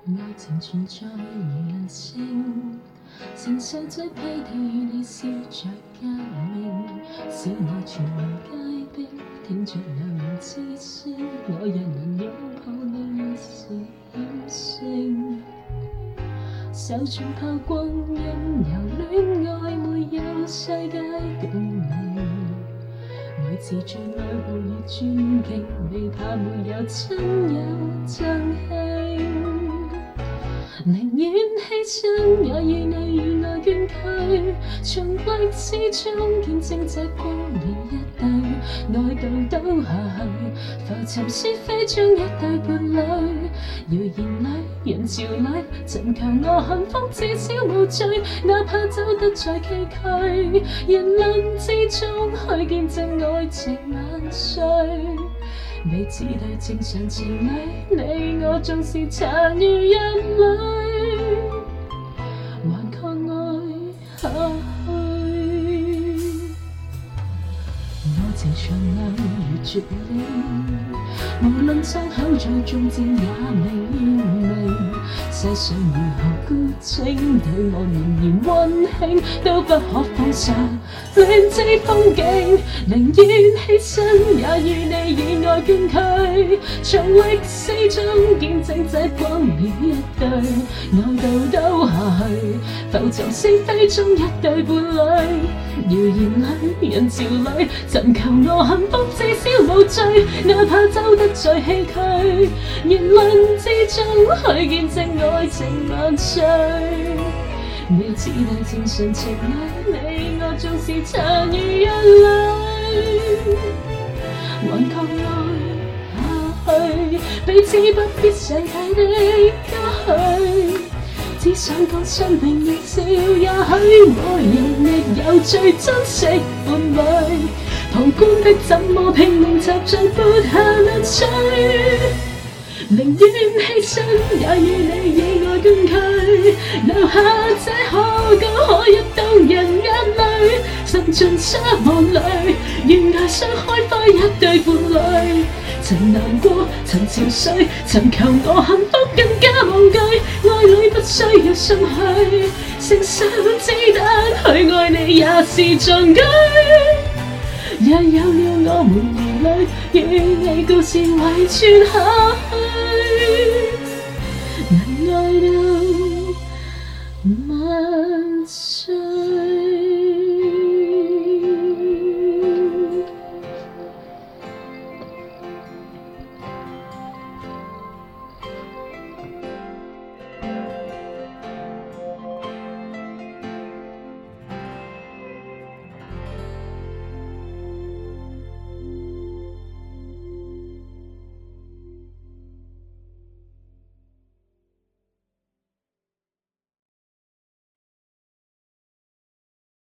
愛情存在如輪星，承受最批鬥與你笑着革命，小愛全民皆兵，聽着流言之聲，我若能擁抱你已是險勝。受盡炮轟因由戀愛沒有世界共鳴，每次最愛護與尊敬，未怕沒有親友贈慶。寧願犧牲，也與你與愛捐軀，從歷史中見證這光年一對，愛到倒下去，浮沉是非中一對伴侶。謠言裏，人潮裏，尋求我幸福至少無罪，哪怕走得再崎嶇，言論之中去見證愛情萬歲。未似對正常情侶，你我縱是殘如人類，還抗愛下去。愛情長流如絕了，無論傷口再中箭也明明。世上如何孤清，對我仍然溫馨，都不可放下戀之風景。寧願犧牲，也與你以愛捐軀，從歷史中見證這光年一對，愛到倒下去，浮沉是非中一對伴侶。謠言裏，人潮裏，尋求我幸福至少無罪，哪怕走得再崎嶇，言論之中去見證愛情萬歲。未似對正常情侶，你我縱是殘如人類，還抗愛下去，彼此不必世界的家許。只想講生命亦笑，也許愛人亦有最珍惜伴侶。旁觀的怎麼拼命插進潑下淚水，寧願犧牲，也與你以愛捐軀，留下這可歌可泣動人眼淚。滲進沙漠裏，懸崖上開花一對伴侶。曾難過，曾潮水，尋求我幸福更加無懼。愛侶不需要送去，承受子彈去愛你也是壯舉。若有了我們兒女，與你故事遺傳下去。